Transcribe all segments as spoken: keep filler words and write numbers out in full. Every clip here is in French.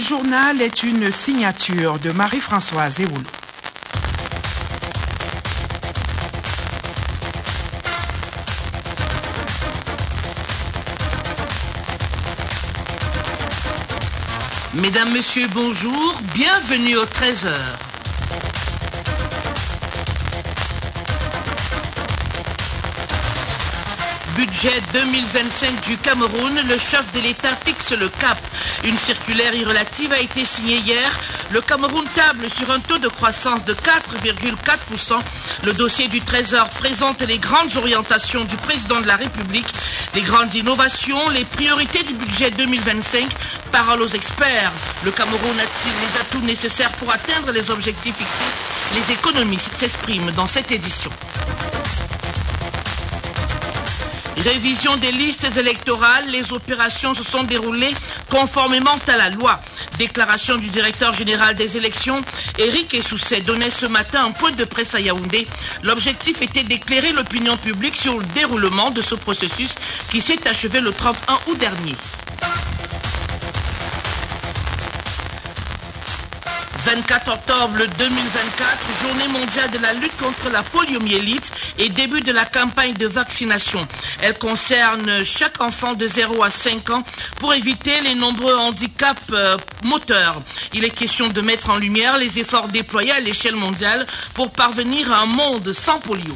journal est une signature de Marie-Françoise Ewoulou. Mesdames, Messieurs, bonjour, bienvenue au treize heures. Budget deux mille vingt-cinq du Cameroun, le chef de l'État fixe le cap. Une circulaire irrelative a été signée hier. Le Cameroun table sur un taux de croissance de quatre virgule quatre pour cent. Le dossier du treize heures présente les grandes orientations du président de la République, les grandes innovations, les priorités du budget deux mille vingt-cinq. Parole aux experts. Le Cameroun a-t-il les atouts nécessaires pour atteindre les objectifs fixés? Les économistes s'expriment dans cette édition. Révision des listes électorales, les opérations se sont déroulées conformément à la loi. Déclaration du directeur général des élections, Éric Essousset, donnait ce matin un point de presse à Yaoundé. L'objectif était d'éclairer l'opinion publique sur le déroulement de ce processus qui s'est achevé le trente et un août dernier. vingt-quatre octobre deux mille vingt-quatre, journée mondiale de la lutte contre la poliomyélite et début de la campagne de vaccination. Elle concerne chaque enfant de zéro à cinq ans pour éviter les nombreux handicaps euh, moteurs. Il est question de mettre en lumière les efforts déployés à l'échelle mondiale pour parvenir à un monde sans polio.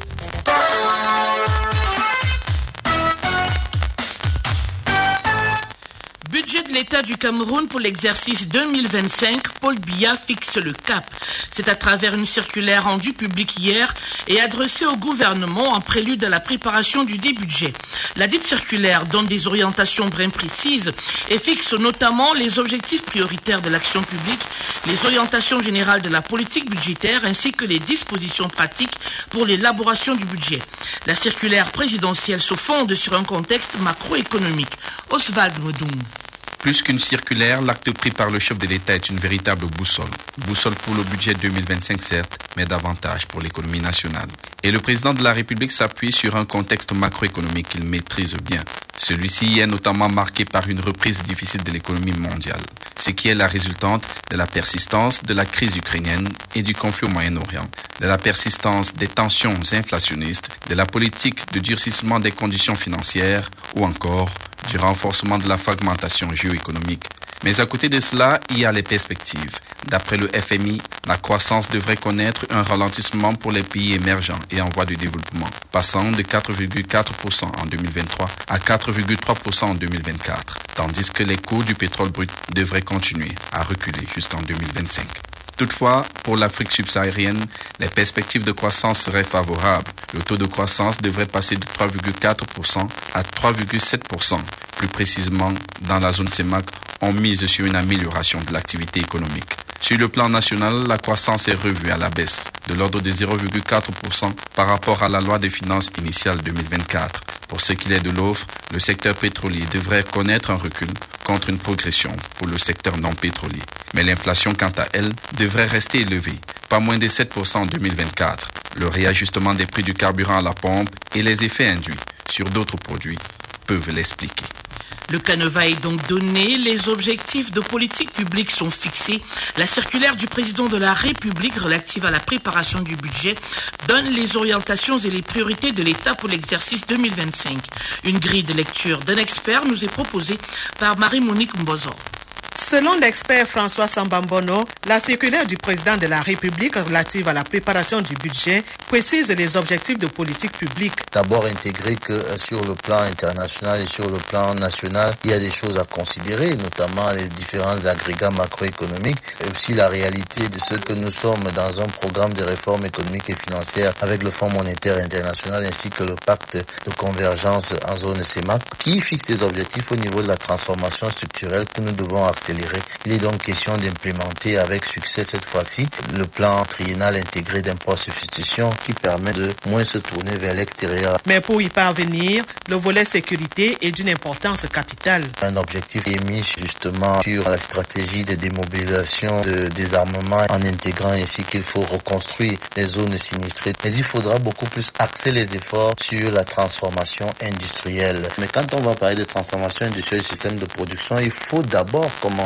Budget de l'État du Cameroun pour l'exercice deux mille vingt-cinq, Paul Biya fixe le cap. C'est à travers une circulaire rendue publique hier et adressée au gouvernement en prélude à la préparation du dit budget. La dite circulaire donne des orientations bien précises et fixe notamment les objectifs prioritaires de l'action publique, les orientations générales de la politique budgétaire ainsi que les dispositions pratiques pour l'élaboration du budget. La circulaire présidentielle se fonde sur un contexte macroéconomique. Oswald Modung. Plus qu'une circulaire, l'acte pris par le chef de l'État est une véritable boussole. Boussole pour le budget deux mille vingt-cinq certes, mais davantage pour l'économie nationale. Et le président de la République s'appuie sur un contexte macroéconomique qu'il maîtrise bien. Celui-ci est notamment marqué par une reprise difficile de l'économie mondiale, ce qui est la résultante de la persistance de la crise ukrainienne et du conflit au Moyen-Orient, de la persistance des tensions inflationnistes, de la politique de durcissement des conditions financières ou encore du renforcement de la fragmentation géoéconomique. Mais à côté de cela, il y a les perspectives. D'après le F M I, la croissance devrait connaître un ralentissement pour les pays émergents et en voie de développement, passant de quatre virgule quatre pour cent en deux mille vingt-trois à quatre virgule trois pour cent en deux mille vingt-quatre, tandis que les cours du pétrole brut devraient continuer à reculer jusqu'en deux mille vingt-cinq. Toutefois, pour l'Afrique subsaharienne, les perspectives de croissance seraient favorables. Le taux de croissance devrait passer de trois virgule quatre pour cent à trois virgule sept pour cent. Plus précisément, dans la zone C E M A C, on mise sur une amélioration de l'activité économique. Sur le plan national, la croissance est revue à la baisse, de l'ordre de zéro virgule quatre pour cent par rapport à la loi des finances initiale deux mille vingt-quatre. Pour ce qui est de l'offre, le secteur pétrolier devrait connaître un recul contre une progression pour le secteur non pétrolier. Mais l'inflation, quant à elle, devrait rester élevée, pas moins de sept pour cent en deux mille vingt-quatre. Le réajustement des prix du carburant à la pompe et les effets induits sur d'autres produits peuvent l'expliquer. Le canevas est donc donné, les objectifs de politique publique sont fixés. La circulaire du président de la République relative à la préparation du budget donne les orientations et les priorités de l'État pour l'exercice deux mille vingt-cinq. Une grille de lecture d'un expert nous est proposée par Marie-Monique Mbozo. Selon l'expert François Sambambono, la circulaire du président de la République relative à la préparation du budget précise les objectifs de politique publique. D'abord intégrer que sur le plan international et sur le plan national, il y a des choses à considérer, notamment les différents agrégats macroéconomiques et aussi la réalité de ce que nous sommes dans un programme de réforme économique et financière avec le Fonds monétaire international ainsi que le pacte de convergence en zone C E M A C qui fixe des objectifs au niveau de la transformation structurelle que nous devons accélérer. Il est donc question d'implémenter avec succès cette fois-ci le plan triennal intégré d'impôt substitution qui permet de moins se tourner vers l'extérieur. Mais pour y parvenir, le volet sécurité est d'une importance capitale. Un objectif est mis justement sur la stratégie de démobilisation, de désarmement en intégrant ainsi qu'il faut reconstruire les zones sinistrées. Mais il faudra beaucoup plus axer les efforts sur la transformation industrielle. Mais quand on va parler de transformation industrielle du système de production, il faut d'abord commencer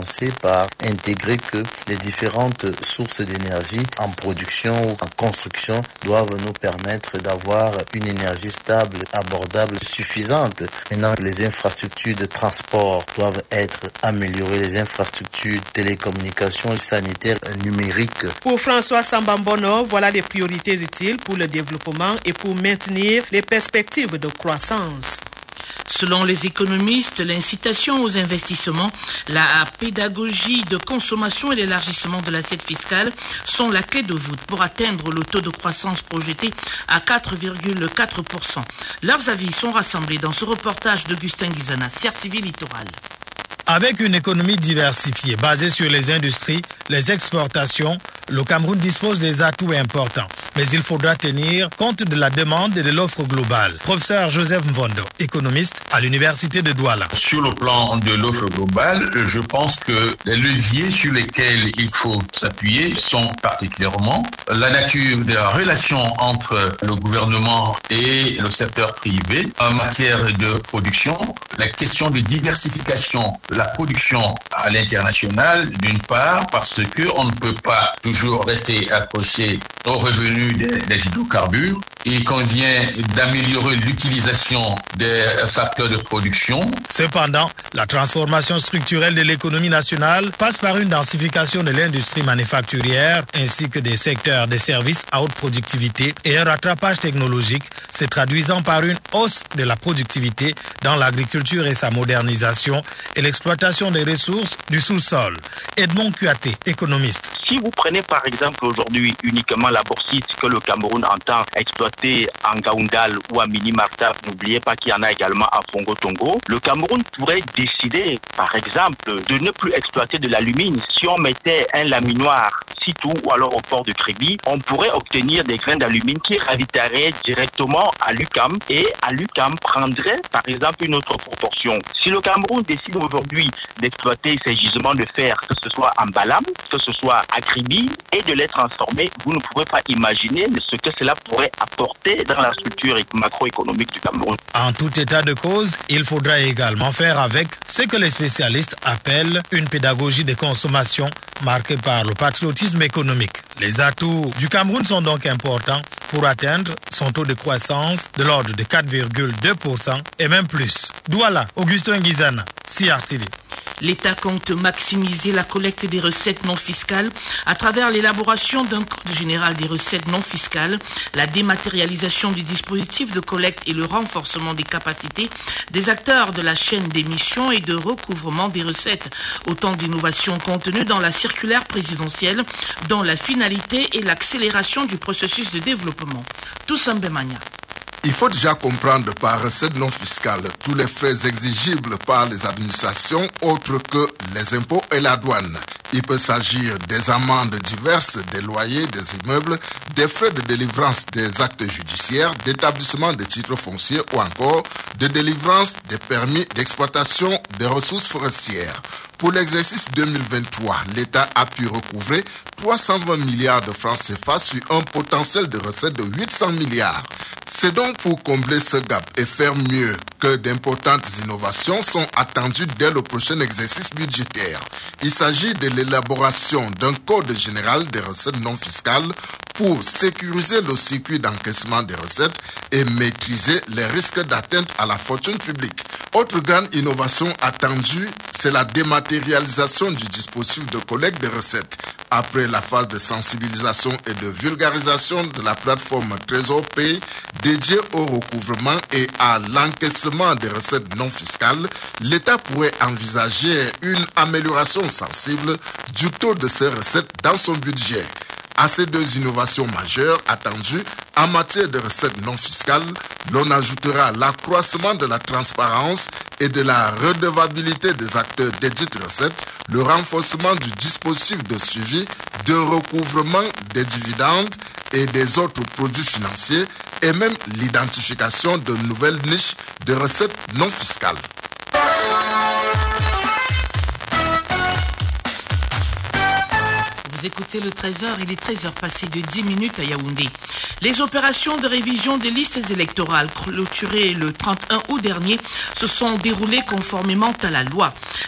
commencer par intégrer que les différentes sources d'énergie en production ou en construction doivent nous permettre d'avoir une énergie stable, abordable, suffisante. Maintenant, les infrastructures de transport doivent être améliorées, les infrastructures de télécommunications, sanitaires, numériques. Pour François Sambambono, voilà les priorités utiles pour le développement et pour maintenir les perspectives de croissance. Selon les économistes, l'incitation aux investissements, la pédagogie de consommation et l'élargissement de l'assiette fiscale sont la clé de voûte pour atteindre le taux de croissance projeté à quatre virgule quatre pour cent. Leurs avis sont rassemblés dans ce reportage d'Augustin Guizana, C R T V Littoral. Avec une économie diversifiée basée sur les industries, les exportations, le Cameroun dispose des atouts importants. Mais il faudra tenir compte de la demande et de l'offre globale. Professeur Joseph Mvondo, économiste à l'Université de Douala. Sur le plan de l'offre globale, je pense que les leviers sur lesquels il faut s'appuyer sont particulièrement la nature des relations entre le gouvernement et le secteur privé en matière de production, la question de diversification de la production à l'international, d'une part, parce qu'on ne peut pas toujours rester accroché aux revenus des, des hydrocarbures. Il convient d'améliorer l'utilisation des facteurs de production. Cependant, la transformation structurelle de l'économie nationale passe par une densification de l'industrie manufacturière ainsi que des secteurs des services à haute productivité et un rattrapage technologique se traduisant par une hausse de la productivité dans l'agriculture et sa modernisation et l'exploitation des ressources du sous-sol. Edmond Kuaté, économiste. Si vous prenez par exemple aujourd'hui uniquement la bauxite que le Cameroun entend exploiter en Gaoundal ou à Mini-Martap, n'oubliez pas qu'il y en a également à Fongo-Tongo, le Cameroun pourrait décider par exemple de ne plus exploiter de l'alumine. Si on mettait un laminoir Sitou ou alors au port de Kribi, on pourrait obtenir des grains d'alumine qui ravitailleraient directement à l'U Q A M et à l'U Q A M prendrait par exemple une autre proportion. Si le Cameroun décide aujourd'hui d'exploiter ces gisements de fer, que ce soit en Balam, que ce soit à Kribi, et de les transformer, vous ne pouvez pas imaginer ce que cela pourrait apporter dans la structure macroéconomique du Cameroun. En tout état de cause, il faudra également faire avec ce que les spécialistes appellent une pédagogie de consommation marquée par le patriotisme économique. Les atouts du Cameroun sont donc importants pour atteindre son taux de croissance de l'ordre de quatre virgule deux pour cent et même plus. Douala, Augustin Guizana, C R T V. L'État compte maximiser la collecte des recettes non fiscales à travers l'élaboration d'un code général des recettes non fiscales, la dématérialisation du dispositif de collecte et le renforcement des capacités des acteurs de la chaîne d'émission et de recouvrement des recettes. Autant d'innovations contenues dans la circulaire présidentielle dont la finalité est l'accélération du processus de développement. Toussaint Bemania. Il faut déjà comprendre par recette non fiscale tous les frais exigibles par les administrations autres que les impôts et la douane. Il peut s'agir des amendes diverses, des loyers, des immeubles, des frais de délivrance des actes judiciaires, d'établissement des titres fonciers ou encore de délivrance des permis d'exploitation des ressources forestières. Pour l'exercice deux mille vingt-trois, l'État a pu recouvrer trois cent vingt milliards de francs C F A sur un potentiel de recettes de huit cents milliards. C'est donc pour combler ce gap et faire mieux que d'importantes innovations sont attendues dès le prochain exercice budgétaire. Il s'agit de l'élaboration d'un code général des recettes non fiscales pour sécuriser le circuit d'encaissement des recettes et maîtriser les risques d'atteinte à la fortune publique. Autre grande innovation attendue, c'est la dématérialisation du dispositif de collecte des recettes. Après la phase de sensibilisation et de vulgarisation de la plateforme Trésor Pay dédiée au recouvrement et à l'encaissement des recettes non fiscales, l'État pourrait envisager une amélioration sensible du taux de ces recettes dans son budget. À ces deux innovations majeures attendues en matière de recettes non fiscales, l'on ajoutera l'accroissement de la transparence et de la redevabilité des acteurs des dites recettes, le renforcement du dispositif de suivi, de recouvrement des dividendes et des autres produits financiers et même l'identification de nouvelles niches de recettes non fiscales. Vous écoutez le treize heures, il est treize heures passées de dix minutes à Yaoundé. Les opérations de révision des listes électorales clôturées le trente et un août dernier se sont déroulées conformément à la loi.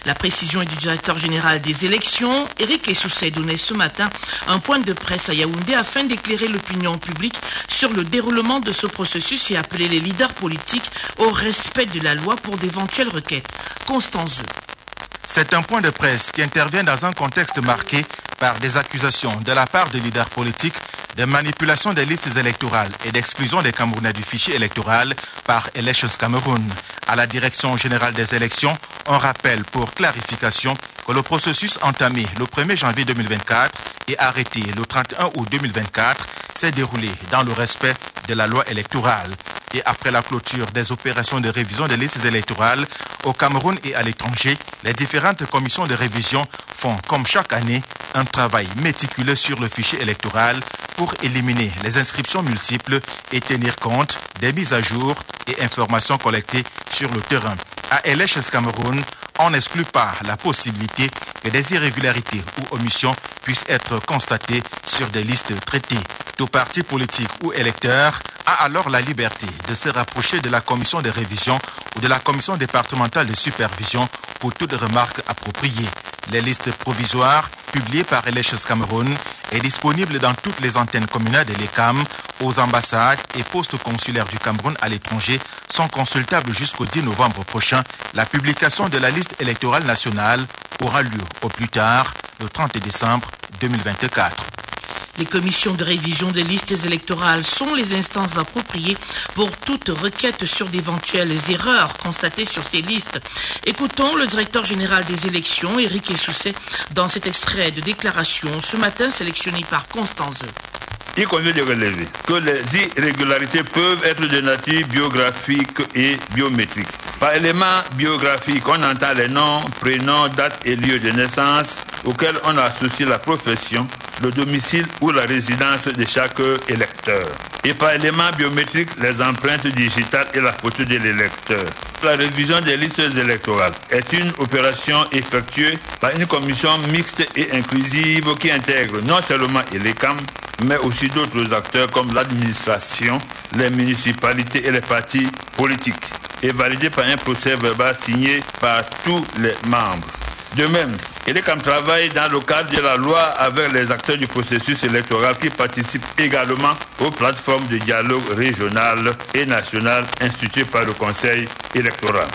La précision est du directeur général des élections. Eric Essoussé donnait ce matin un point de presse à Yaoundé afin d'éclairer l'opinion publique sur le déroulement de ce processus et appeler les leaders politiques au respect de la loi pour d'éventuelles requêtes. Constance Zeu. C'est un point de presse qui intervient dans un contexte marqué par des accusations de la part des leaders politiques de manipulation des listes électorales et d'exclusion des Camerounais du fichier électoral par Elections Cameroun. À la direction générale des élections, on rappelle pour clarification que le processus entamé le premier janvier deux mille vingt-quatre et arrêté le trente et un août deux mille vingt-quatre s'est déroulé dans le respect de la loi électorale. Et après la clôture des opérations de révision des listes électorales au Cameroun et à l'étranger, les différentes commissions de révision font, comme chaque année, un travail méticuleux sur le fichier électoral pour éliminer les inscriptions multiples et tenir compte des mises à jour et informations collectées sur le terrain. À Elections Cameroun, on n'exclut pas la possibilité que des irrégularités ou omissions puissent être constatées sur des listes traitées. Tout parti politique ou électeur a alors la liberté de se rapprocher de la commission de révision ou de la commission départementale de supervision pour toute remarque appropriée. Les listes provisoires publiées par Elections Cameroun est disponible dans toutes les antennes communales de l'E C A M, aux ambassades et postes consulaires du Cameroun à l'étranger sont consultables jusqu'au dix novembre prochain. La publication de la liste électorale nationale aura lieu au plus tard le trente décembre deux mille vingt-quatre. Les commissions de révision des listes électorales sont les instances appropriées pour toute requête sur d'éventuelles erreurs constatées sur ces listes. Écoutons le directeur général des élections, Eric Essoussé, dans cet extrait de déclaration ce matin sélectionné par Constance Zeu. Il convient de relever que les irrégularités peuvent être de nature biographique et biométrique. Par éléments biographiques, on entend les noms, prénoms, dates et lieux de naissance auxquels on associe la profession, le domicile ou la résidence de chaque électeur. Et par éléments biométriques, les empreintes digitales et la photo de l'électeur. La révision des listes électorales est une opération effectuée par une commission mixte et inclusive qui intègre non seulement l'E C A M, mais aussi d'autres acteurs comme l'administration, les municipalités et les partis politiques, et validée par un procès verbal signé par tous les membres. De même, l'E C A M travaille dans le cadre de la loi avec les acteurs du processus électoral qui participent également aux plateformes de dialogue régional et national instituées par le Conseil électoral.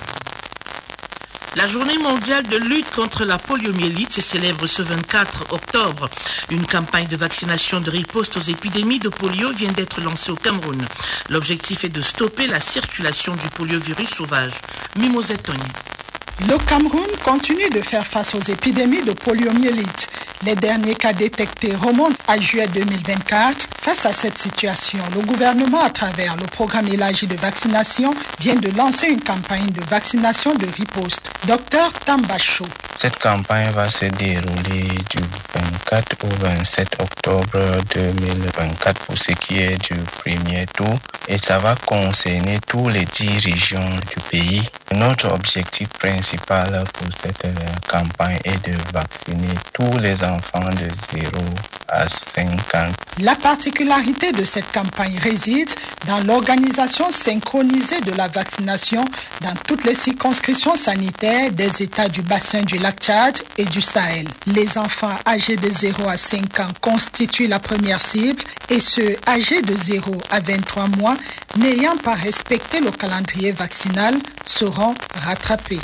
La journée mondiale de lutte contre la poliomyélite se célèbre ce vingt-quatre octobre. Une campagne de vaccination de riposte aux épidémies de polio vient d'être lancée au Cameroun. L'objectif est de stopper la circulation du poliovirus sauvage. Mimosette Tony. Le Cameroun continue de faire face aux épidémies de poliomyélite. Les derniers cas détectés remontent à juillet deux mille vingt-quatre. Face à cette situation, le gouvernement, à travers le programme élargi de vaccination, vient de lancer une campagne de vaccination de riposte. Docteur Tambacho. Cette campagne va se dérouler du vingt-quatre au vingt-sept octobre deux mille vingt-quatre pour ce qui est du premier tour et ça va concerner tous les dix régions du pays. Notre objectif principal pour cette campagne est de vacciner tous les enfants de zéro à cinq ans. La particularité de cette campagne réside dans l'organisation synchronisée de la vaccination dans toutes les circonscriptions sanitaires des États du bassin du lac Tchad et du Sahel. Les enfants âgés de zéro à cinq ans constituent la première cible et ceux âgés de zéro à vingt-trois mois n'ayant pas respecté le calendrier vaccinal seront rattrapés.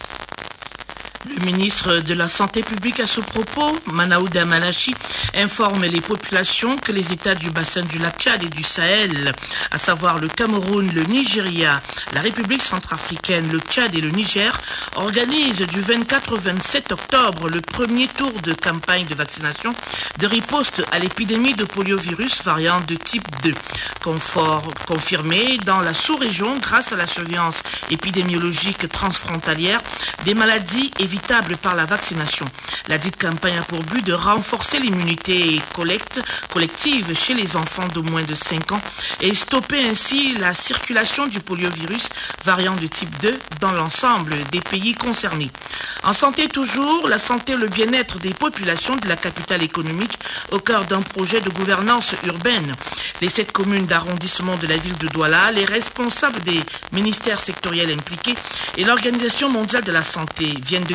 Le ministre de la Santé publique à ce propos, Manaouda Malachi, informe les populations que les États du bassin du lac Tchad et du Sahel, à savoir le Cameroun, le Nigeria, la République centrafricaine, le Tchad et le Niger, organisent du vingt-quatre au vingt-sept octobre le premier tour de campagne de vaccination de riposte à l'épidémie de poliovirus variant de type deux, confort, confirmé dans la sous-région grâce à la surveillance épidémiologique transfrontalière des maladies évitable par la vaccination. La dite campagne a pour but de renforcer l'immunité collecte, collective chez les enfants de moins de cinq ans et stopper ainsi la circulation du poliovirus variant de type deux dans l'ensemble des pays concernés. En santé toujours, la santé et le bien-être des populations de la capitale économique au cœur d'un projet de gouvernance urbaine. Les sept communes d'arrondissement de la ville de Douala, les responsables des ministères sectoriels impliqués et l'Organisation mondiale de la santé viennent de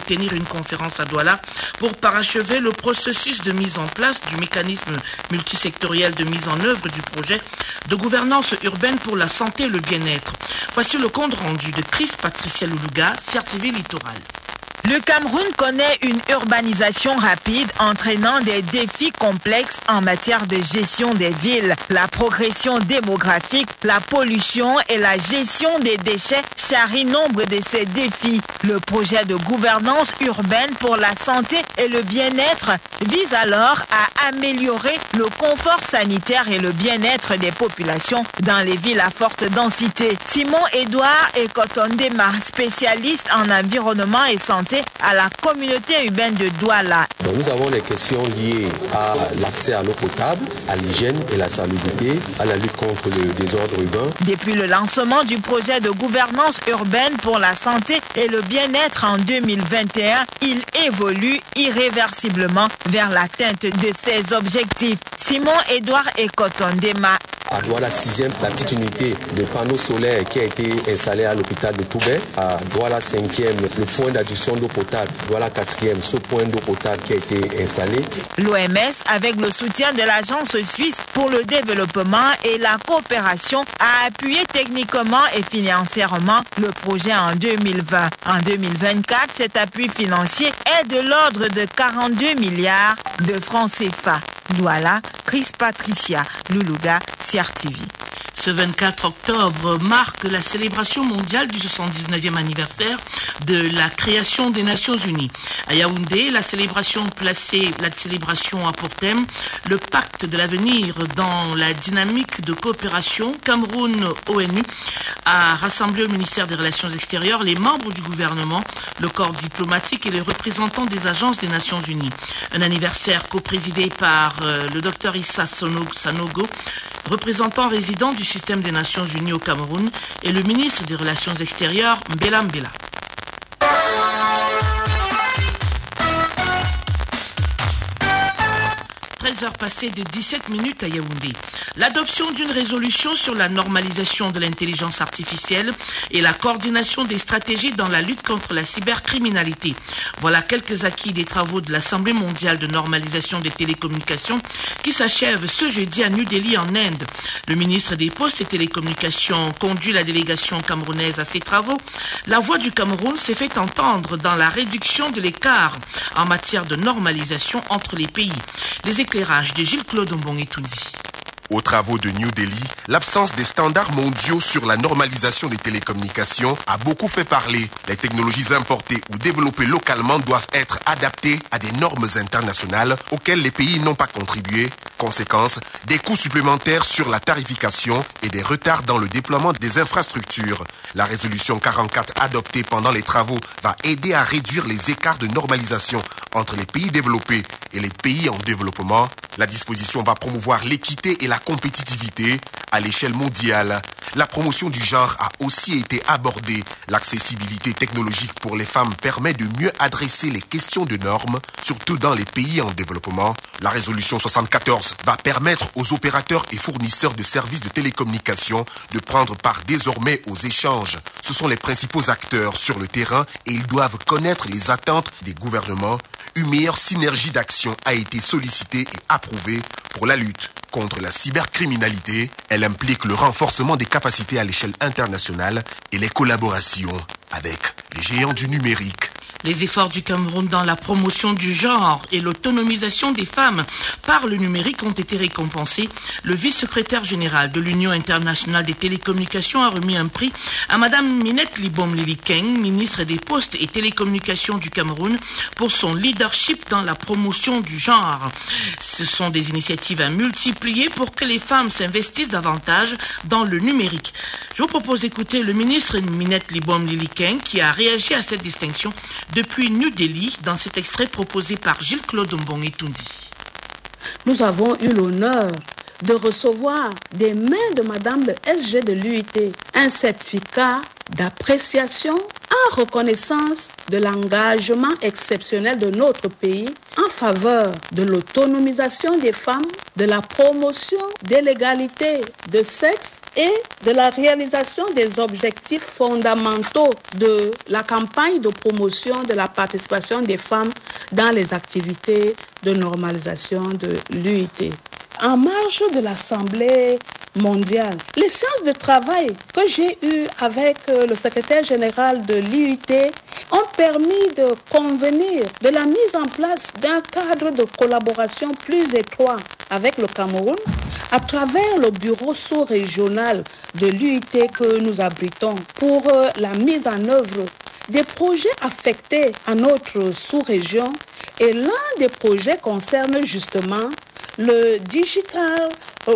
tenir une conférence à Douala pour parachever le processus de mise en place du mécanisme multisectoriel de mise en œuvre du projet de gouvernance urbaine pour la santé et le bien-être. Voici le compte rendu de Chris Patricia Luluga, C R T V Littoral. Le Cameroun connaît une urbanisation rapide entraînant des défis complexes en matière de gestion des villes. La progression démographique, la pollution et la gestion des déchets charrient nombre de ces défis. Le projet de gouvernance urbaine pour la santé et le bien-être vise alors à améliorer le confort sanitaire et le bien-être des populations dans les villes à forte densité. Simon-Édouard Ekotondema, spécialiste en environnement et santé à la communauté urbaine de Douala. Donc nous avons des questions liées à l'accès à l'eau potable, à l'hygiène et la salubrité, à la lutte contre le désordre urbain. Depuis le lancement du projet de gouvernance urbaine pour la santé et le bien-être en deux mille vingt et un, il évolue irréversiblement vers l'atteinte de ses objectifs. Simon-Édouard Ekotondema. À Douala sixième, la petite unité de panneaux solaires qui a été installée à l'hôpital de Toubé. À Douala cinquième, le point d'adduction d'eau potable. Douala quatrième, ce point d'eau potable qui a été installé. L'O M S, avec le soutien de l'Agence suisse pour le développement et la coopération, a appuyé techniquement et financièrement le projet en deux mille vingt. En deux mille vingt-quatre, cet appui financier est de l'ordre de quarante-deux milliards de francs C F A. Douala, Chris Patricia Luluga, C R T V. Ce vingt-quatre octobre marque la célébration mondiale du soixante-dix-neuvième anniversaire de la création des Nations Unies. À Yaoundé, la célébration placée, la célébration a pour thème le pacte de l'avenir dans la dynamique de coopération Cameroun-O N U, a rassemblé au ministère des Relations extérieures les membres du gouvernement, le corps diplomatique et les représentants des agences des Nations Unies. Un anniversaire co-présidé par euh, le docteur Issa Sanogo, représentant résident du système des Nations Unies au Cameroun, et le ministre des Relations extérieures, Mbela Mbela. treize heures passées de dix-sept minutes à Yaoundé. L'adoption d'une résolution sur la normalisation de l'intelligence artificielle et la coordination des stratégies dans la lutte contre la cybercriminalité. Voilà quelques acquis des travaux de l'Assemblée mondiale de normalisation des télécommunications qui s'achève ce jeudi à New Delhi en Inde. Le ministre des Postes et Télécommunications conduit la délégation camerounaise à ces travaux. La voix du Cameroun s'est fait entendre dans la réduction de l'écart en matière de normalisation entre les pays. Les éclairages de Gilles-Claude Mbong-Etundi. Aux travaux de New Delhi, l'absence des standards mondiaux sur la normalisation des télécommunications a beaucoup fait parler. Les technologies importées ou développées localement doivent être adaptées à des normes internationales auxquelles les pays n'ont pas contribué. Conséquence, des coûts supplémentaires sur la tarification et des retards dans le déploiement des infrastructures. La résolution quarante-quatre adoptée pendant les travaux va aider à réduire les écarts de normalisation entre les pays développés et les pays en développement. La disposition va promouvoir l'équité et la compétitivité à l'échelle mondiale. La promotion du genre a aussi été abordée. L'accessibilité technologique pour les femmes permet de mieux adresser les questions de normes, surtout dans les pays en développement. La résolution soixante-quatorze va permettre aux opérateurs et fournisseurs de services de télécommunications de prendre part désormais aux échanges. Ce sont les principaux acteurs sur le terrain et ils doivent connaître les attentes des gouvernements. Une meilleure synergie d'action a été sollicitée et approuvée pour la lutte contre la cybercriminalité. Elle implique le renforcement des capacités à l'échelle internationale et les collaborations avec les géants du numérique. Les efforts du Cameroun dans la promotion du genre et l'autonomisation des femmes par le numérique ont été récompensés. Le vice-secrétaire général de l'Union internationale des télécommunications a remis un prix à Madame Minette Libom Lili Keng, ministre des Postes et Télécommunications du Cameroun, pour son leadership dans la promotion du genre. Ce sont des initiatives à multiplier pour que les femmes s'investissent davantage dans le numérique. Je vous propose d'écouter le ministre Minette Libom Lili Keng qui a réagi à cette distinction depuis New Delhi, dans cet extrait proposé par Gilles-Claude Mbong-Etundi. Nous avons eu l'honneur de recevoir des mains de Madame le S G de l'U I T un certificat d'appréciation en reconnaissance de l'engagement exceptionnel de notre pays en faveur de l'autonomisation des femmes, de la promotion de l'égalité de sexe et de la réalisation des objectifs fondamentaux de la campagne de promotion de la participation des femmes dans les activités de normalisation de l'U I T. En marge de l'Assemblée mondiale, les séances de travail que j'ai eues avec le secrétaire général de l'U I T ont permis de convenir de la mise en place d'un cadre de collaboration plus étroit avec le Cameroun à travers le bureau sous-régional de l'U I T que nous abritons pour la mise en œuvre des projets affectés à notre sous-région. Et l'un des projets concerne justement le Digital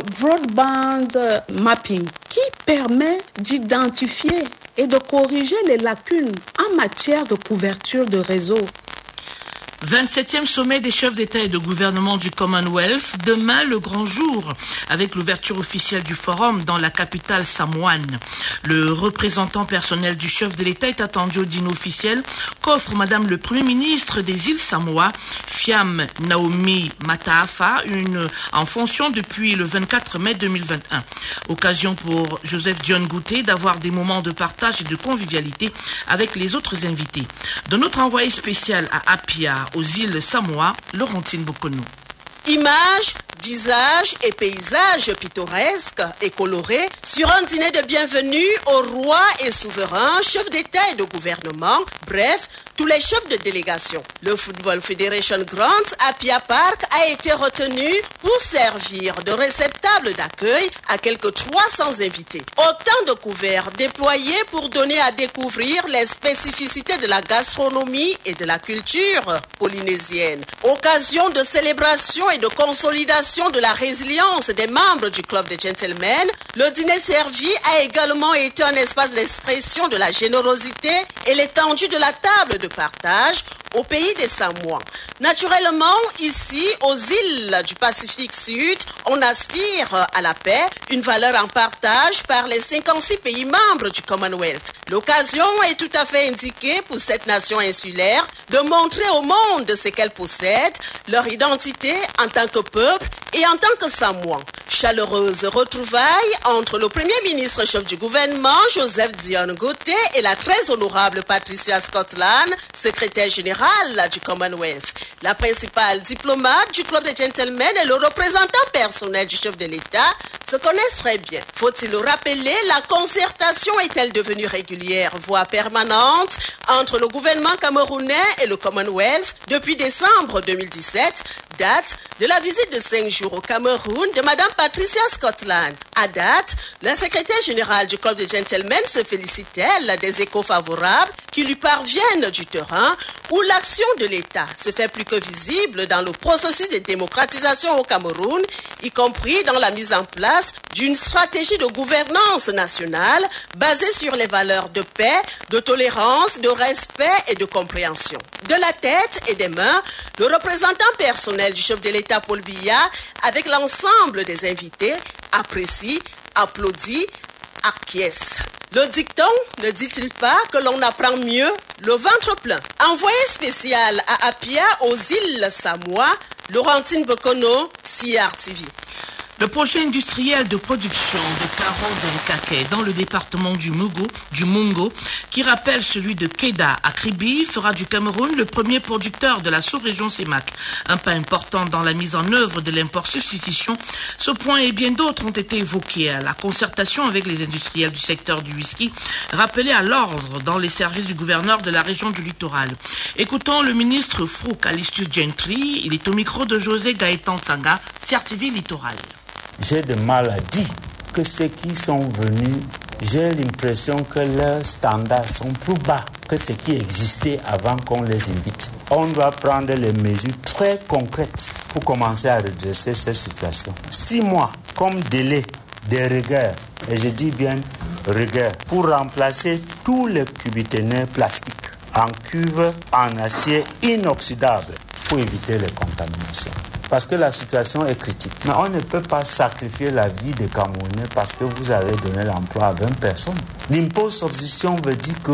Broadband Mapping, qui permet d'identifier et de corriger les lacunes en matière de couverture de réseau. vingt-septième sommet des chefs d'État et de gouvernement du Commonwealth, demain le grand jour, avec l'ouverture officielle du forum dans la capitale samoane. Le représentant personnel du chef de l'État est attendu au dîner officiel qu'offre Madame le Premier ministre des îles Samoa, Fiam Naomi Mataafa, une, en fonction depuis le vingt-quatre mai deux mille vingt et un. Occasion pour Joseph Dion Gouté d'avoir des moments de partage et de convivialité avec les autres invités. De notre envoyé spécial à Apia, aux îles Samoa, Laurentine Bokono. Images, visages et paysages pittoresques et colorés sur un dîner de bienvenue aux rois et souverains, chefs d'État et de gouvernement, bref, tous les chefs de délégation. Le Football Federation Grounds Apia Park a été retenu pour servir de réceptacle d'accueil à quelques trois cents invités. Autant de couverts déployés pour donner à découvrir les spécificités de la gastronomie et de la culture polynésienne. Occasion de célébration et de consolidation de la résilience des membres du club de gentlemen, le dîner servi a également été un espace d'expression de la générosité et l'étendue de la table de partage au pays des Samoans. Naturellement, ici, aux îles du Pacifique Sud, on aspire à la paix, une valeur en partage par les cinquante-six pays membres du Commonwealth. L'occasion est tout à fait indiquée pour cette nation insulaire de montrer au monde ce qu'elle possède, leur identité en tant que peuple et en tant que Samoan. Chaleureuse retrouvaille entre le Premier ministre chef du gouvernement, Joseph Dion Gouté, et la très honorable Patricia Scotland, secrétaire générale du Commonwealth. La principale diplomate du club de gentlemen et le représentant personnel du chef de l'État se connaissent très bien. Faut-il le rappeler, la concertation est-elle devenue régulière, voire permanente, entre le gouvernement camerounais et le Commonwealth depuis décembre deux mille dix-sept, date de la visite de cinq jours au Cameroun de Madame Patricia Scotland. À date, la secrétaire générale du club de gentlemen se félicite-t-elle des échos favorables qui lui parviennent du terrain où l'action de l'État se fait plus que visible dans le processus de démocratisation au Cameroun, y compris dans la mise en place d'une stratégie de gouvernance nationale basée sur les valeurs de paix, de tolérance, de respect et de compréhension. De la tête et des mains, le représentant personnel du chef de l'État Paul Biya, avec l'ensemble des invités, apprécie, applaudit, acquiesce. Le dicton ne dit-il pas que l'on apprend mieux le ventre plein? Envoyé spécial à Apia aux îles Samoa, Laurentine Bokono, C R T V. Le projet industriel de production de carottes d'Nkake dans le département du Mungo, du Mungo, qui rappelle celui de Keda à Kribi, fera du Cameroun le premier producteur de la sous-région CEMAC. Un pas important dans la mise en œuvre de l'import-substitution. Ce point et bien d'autres ont été évoqués à la concertation avec les industriels du secteur du whisky, rappelés à l'ordre dans les services du gouverneur de la région du littoral. Écoutons le ministre Frouk Alistus Gentry. Il est au micro de José Gaëtan Tsanga, C R T V Littoral. J'ai de mal à dire que ceux qui sont venus, j'ai l'impression que leurs standards sont plus bas que ce qui existait avant qu'on les invite. On doit prendre les mesures très concrètes pour commencer à redresser cette situation. Six mois comme délai de rigueur, et je dis bien rigueur, pour remplacer tous les cubiténers plastiques en cuve en acier inoxydable pour éviter les contaminations. Parce que la situation est critique. Mais on ne peut pas sacrifier la vie des Camerounais parce que vous avez donné l'emploi à vingt personnes. L'impôt substitution veut dire que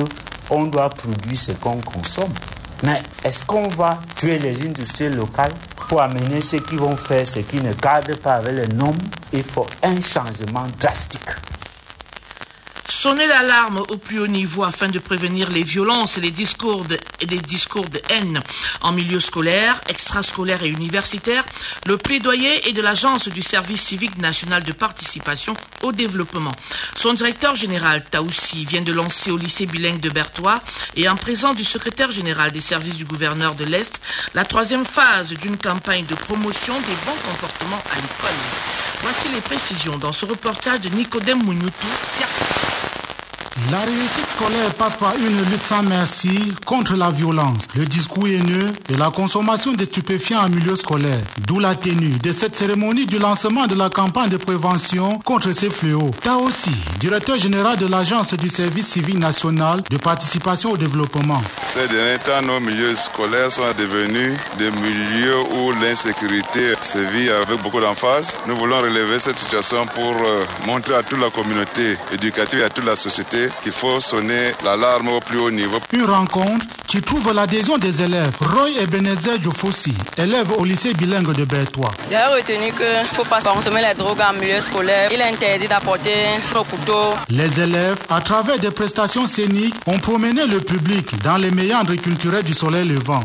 on doit produire ce qu'on consomme. Mais est-ce qu'on va tuer les industries locales pour amener ceux qui vont faire ce qui ne cadre pas avec les normes? Il faut un changement drastique. Sonner l'alarme au plus haut niveau afin de prévenir les violences et les discours de, et les discours de haine en milieu scolaire, extrascolaire et universitaire, le plaidoyer est de l'Agence du service civique national de participation au développement. Son directeur général, Taoussi, vient de lancer au lycée bilingue de Bertois et en présence du secrétaire général des services du gouverneur de l'Est, la troisième phase d'une campagne de promotion des bons comportements à l'école. Voici les précisions dans ce reportage de Nicodème Mounioutou. La réussite scolaire passe par une lutte sans merci contre la violence, le discours haineux et la consommation de stupéfiants en milieu scolaire. D'où la tenue de cette cérémonie du lancement de la campagne de prévention contre ces fléaux. Taoussi, directeur général de l'Agence du service civique national de participation au développement. Ces derniers temps, nos milieux scolaires sont devenus des milieux où l'insécurité sévit avec beaucoup d'emphase. Nous voulons relever cette situation pour montrer à toute la communauté éducative et à toute la société qu'il faut sonner l'alarme au plus haut niveau. Une rencontre qui trouve l'adhésion des élèves. Roy Ebenezer Djoufossi, élève au lycée bilingue de Bertois. J'ai retenu qu'il ne faut pas consommer les drogues en milieu scolaire. Il est interdit d'apporter nos couteaux. Les élèves, à travers des prestations scéniques, ont promené le public dans les méandres culturels du soleil levant.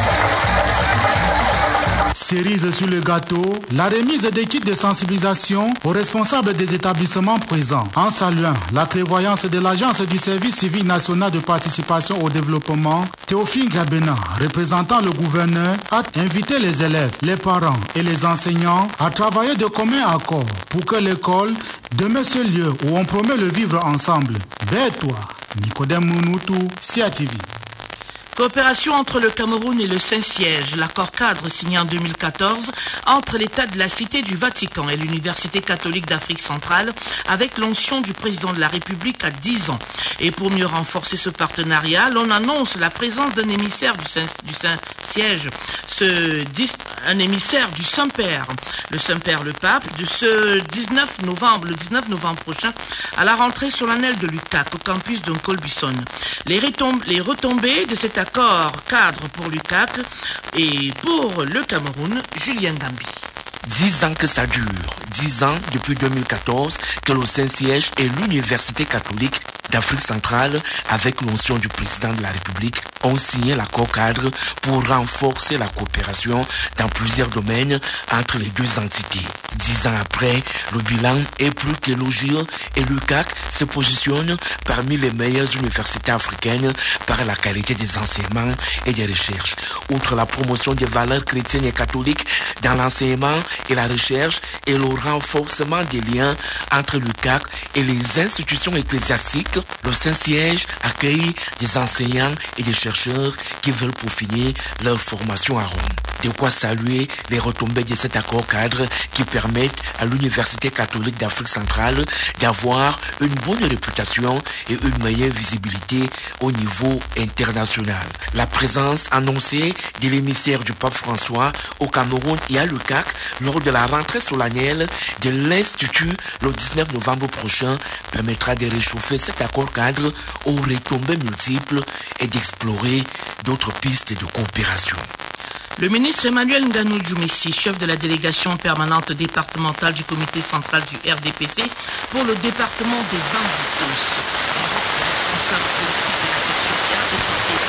Cerise sur le gâteau, la remise des kits de sensibilisation aux responsables des établissements présents. En saluant la prévoyance de l'Agence du service civique national de participation au développement, Théophile Gabena, représentant le gouverneur, a invité les élèves, les parents et les enseignants à travailler de commun accord pour que l'école demeure ce lieu où on promet le vivre ensemble. Bertois, Nicodème Mounioutou, C A T V. Coopération entre le Cameroun et le Saint-Siège, l'accord cadre signé en deux mille quatorze entre l'État de la Cité du Vatican et l'Université catholique d'Afrique centrale avec l'onction du président de la République à dix ans. Et pour mieux renforcer ce partenariat, l'on annonce la présence d'un émissaire du Saint, du Saint-Siège, ce, un émissaire du Saint-Père, le Saint-Père le Pape, de ce dix-neuf novembre, le dix-neuf novembre prochain, à la rentrée solennelle de l'U C A C au campus de Nkolbison. Les, retomb- les retombées de cet accord cadre pour l'U C A C et pour le Cameroun, Julien Gambi. Dix ans que ça dure, dix ans depuis deux mille quatorze que le Saint-Siège et l'Université catholique d'Afrique centrale, avec l'onction du président de la République, ont signé l'accord cadre pour renforcer la coopération dans plusieurs domaines entre les deux entités. Dix ans après, le bilan est plus qu'élogieux et l'U C A C se positionne parmi les meilleures universités africaines par la qualité des enseignements et des recherches. Outre la promotion des valeurs chrétiennes et catholiques dans l'enseignement et la recherche et le renforcement des liens entre l'U C A C et les institutions ecclésiastiques, le Saint-Siège accueille des enseignants et des chercheurs qui veulent peaufiner leur formation à Rome. De quoi saluer les retombées de cet accord cadre qui permettent à l'Université catholique d'Afrique centrale d'avoir une bonne réputation et une meilleure visibilité au niveau international. La présence annoncée de l'émissaire du pape François au Cameroun et à l'U C A C lors de la rentrée solennelle de l'Institut le dix-neuf novembre prochain permettra de réchauffer cet accord cadre aux retombées multiples et d'explorer d'autres pistes de coopération. Le ministre Emmanuel Nganou Djoumissi, chef de la délégation permanente départementale du comité central du R D P C pour le département des Bamboutos, responsable politique de la section R D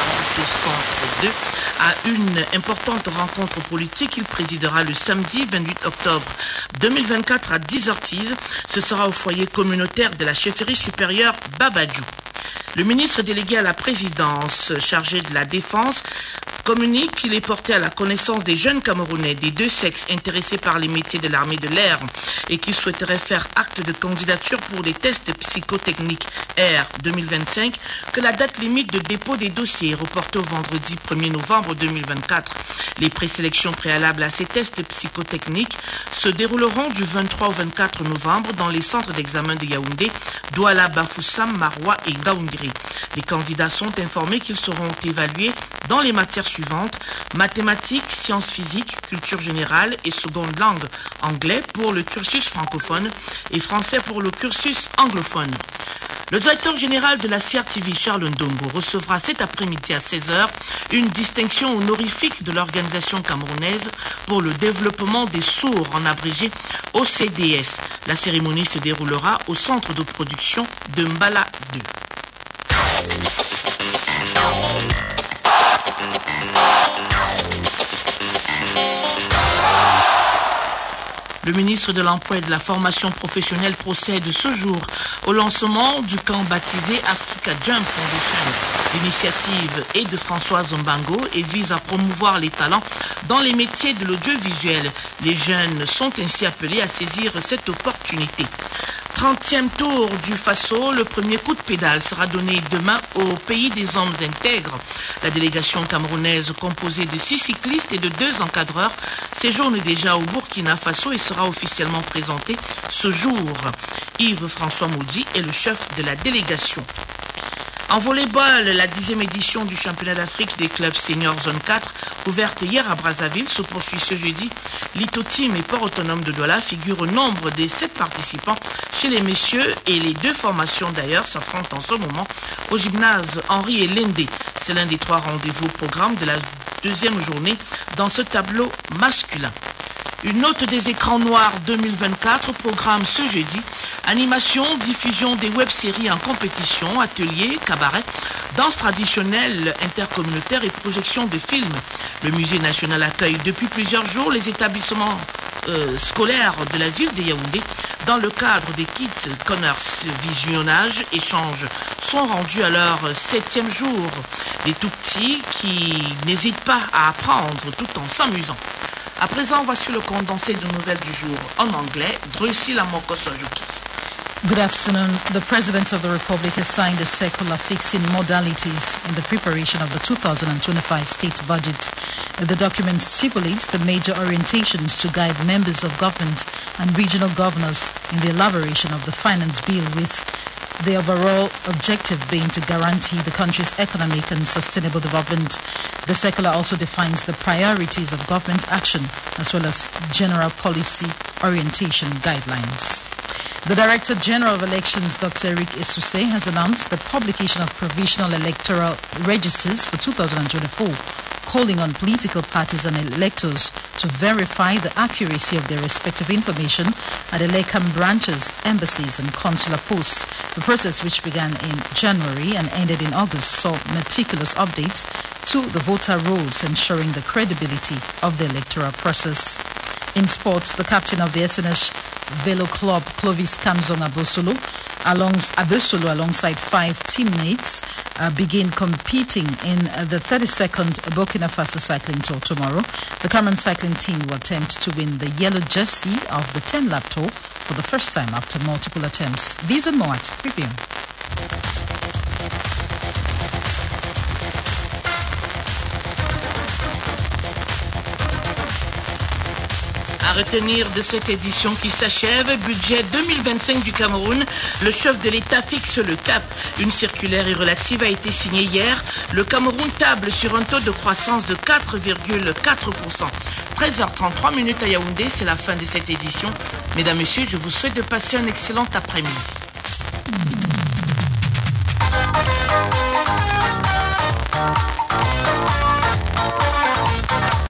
P C Centre deux, à une importante rencontre politique. Il présidera le samedi vingt-huit octobre deux mille vingt-quatre à dix heures. Ce sera au foyer communautaire de la chefferie supérieure Babadjou. Le ministre délégué à la présidence chargé de la défense communique qu'il est porté à la connaissance des jeunes Camerounais des deux sexes intéressés par les métiers de l'armée de l'air et qui souhaiteraient faire acte de candidature pour les tests psychotechniques R deux mille vingt-cinq que la date limite de dépôt des dossiers est reportée au vendredi premier novembre deux mille vingt-quatre. Les présélections préalables à ces tests psychotechniques se dérouleront du vingt-trois au vingt-quatre novembre dans les centres d'examen de Yaoundé, Douala, Bafoussam, Maroua et Gaoundiri. Les candidats sont informés qu'ils seront évalués dans les matières suivantes: mathématiques, sciences physiques, culture générale et seconde langue, anglais pour le cursus francophone et français pour le cursus anglophone. Le directeur général de la C R T V, Charles Ndongo, recevra cet après-midi à seize heures une distinction honorifique de l'Organisation camerounaise pour le développement des sourds, en abrégé O C D S. La cérémonie se déroulera au centre de production de Mbala deux. Le ministre de l'Emploi et de la Formation professionnelle procède ce jour au lancement du camp baptisé Africa Jump Foundation. L'initiative est de François Zombango et vise à promouvoir les talents dans les métiers de l'audiovisuel. Les jeunes sont ainsi appelés à saisir cette opportunité. trentième tour du Faso, le premier coup de pédale sera donné demain au pays des hommes intègres. La délégation camerounaise, composée de six cyclistes et de deux encadreurs, séjourne déjà au Burkina Faso et sera officiellement présentée ce jour. Yves-François Maudit est le chef de la délégation. En volleyball, la dixième édition du championnat d'Afrique des clubs seniors zone quatre, ouverte hier à Brazzaville, se poursuit ce jeudi. Lito Team et Port Autonome de Douala figurent au nombre des sept participants chez les messieurs et les deux formations d'ailleurs s'affrontent en ce moment au gymnase Henri et Lendé. C'est l'un des trois rendez-vous au programme de la deuxième journée dans ce tableau masculin. Une note des écrans noirs deux mille vingt-quatre, programme ce jeudi. Animation, diffusion des web-séries en compétition, ateliers, cabarets, danse traditionnelle intercommunautaire et projection de films. Le musée national accueille depuis plusieurs jours les établissements euh, scolaires de la ville de Yaoundé. Dans le cadre des Kids Corners, visionnage, échanges sont rendus à leur septième jour. Les tout-petits qui n'hésitent pas à apprendre tout en s'amusant. À présent, voici le condensé de nouvelles du jour en anglais. Drusilla Moko-Sojuki. Good afternoon. The President of the Republic has signed a circular fixing modalities in the preparation of the two thousand twenty-five state budget. The document stipulates the major orientations to guide members of government and regional governors in the elaboration of the finance bill, with the overall objective being to guarantee the country's economic and sustainable development. The circular also defines the priorities of government action as well as general policy orientation guidelines. The Director General of Elections, Doctor Eric Esuse, has announced the publication of provisional electoral registers for two thousand twenty-four, calling on political parties and electors to verify the accuracy of their respective information at electoral branches, embassies and consular posts. The process, which began in January and ended in August, saw meticulous updates to the voter rolls, ensuring the credibility of the electoral process. In sports, the captain of the S N S Velo Club, Clovis Kamzong Abosolo, alongs, Abosolo, alongside five teammates, uh, begin competing in uh, the thirty-second Burkina Faso Cycling Tour tomorrow. The Cameroon cycling team will attempt to win the yellow jersey of the ten-lap tour for the first time after multiple attempts. These and more at Review. À retenir de cette édition qui s'achève, budget deux mille vingt-cinq du Cameroun, le chef de l'État fixe le cap. Une circulaire relative a été signée hier. Le Cameroun table sur un taux de croissance de quatre virgule quatre pour cent. treize heures trente-trois minutes à Yaoundé, c'est la fin de cette édition. Mesdames, Messieurs, je vous souhaite de passer un excellent après-midi.